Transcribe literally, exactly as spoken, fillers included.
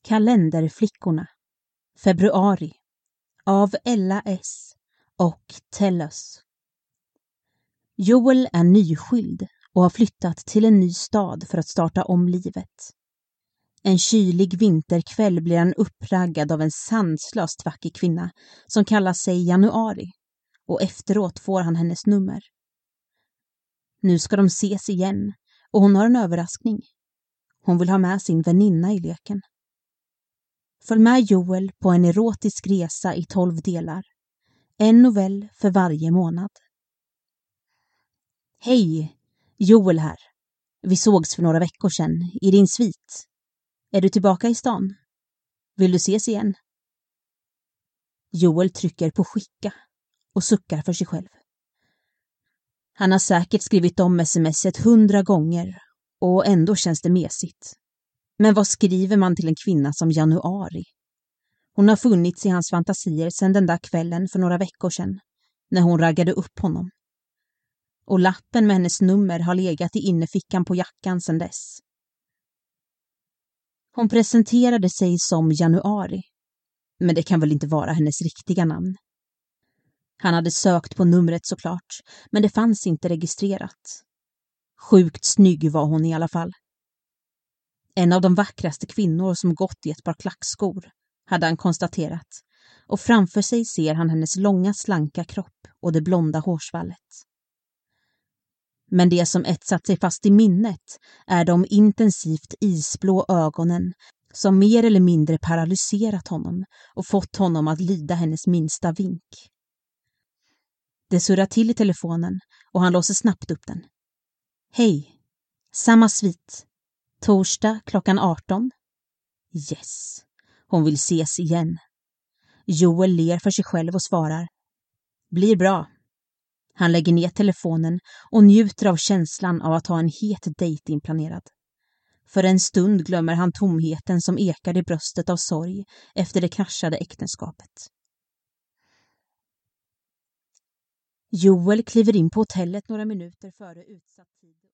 Kalenderflickorna. Februari. Av Ella S. och Tellus. Joel är nyskild och har flyttat till en ny stad för att starta om livet. En kylig vinterkväll blir han uppraggad av en sanslöst vacker kvinna som kallar sig Januari, och efteråt får han hennes nummer. Nu ska de ses igen och hon har en överraskning. Hon vill ha med sin väninna i leken. Följ med Joel på en erotisk resa i tolv delar. En novell för varje månad. Hej, Joel här. Vi sågs för några veckor sedan i din svit. Är du tillbaka i stan? Vill du ses igen? Joel trycker på skicka och suckar för sig själv. Han har säkert skrivit om smset hundra gånger och ändå känns det mesigt. Men vad skriver man till en kvinna som Januari? Hon har funnits i hans fantasier sedan den där kvällen för några veckor sedan, när hon raggade upp honom. Och lappen med hennes nummer har legat i innerfickan på jackan sedan dess. Hon presenterade sig som Januari, men det kan väl inte vara hennes riktiga namn. Han hade sökt på numret såklart, men det fanns inte registrerat. Sjukt snygg var hon i alla fall. En av de vackraste kvinnor som gått i ett par klackskor, hade han konstaterat, och framför sig ser han hennes långa slanka kropp och det blonda hårsvallet. Men det som etsat sig fast i minnet är de intensivt isblå ögonen som mer eller mindre paralyserat honom och fått honom att lyda hennes minsta vink. Det surrar till i telefonen och han låser snabbt upp den. Hej, samma svit. Torsdag klockan arton. Yes, hon vill ses igen. Joel ler för sig själv och svarar. Blir bra. Han lägger ner telefonen och njuter av känslan av att ha en het dejt inplanerad. För en stund glömmer han tomheten som ekar i bröstet av sorg efter det kraschade äktenskapet. Joel kliver in på hotellet några minuter före utsatt tid.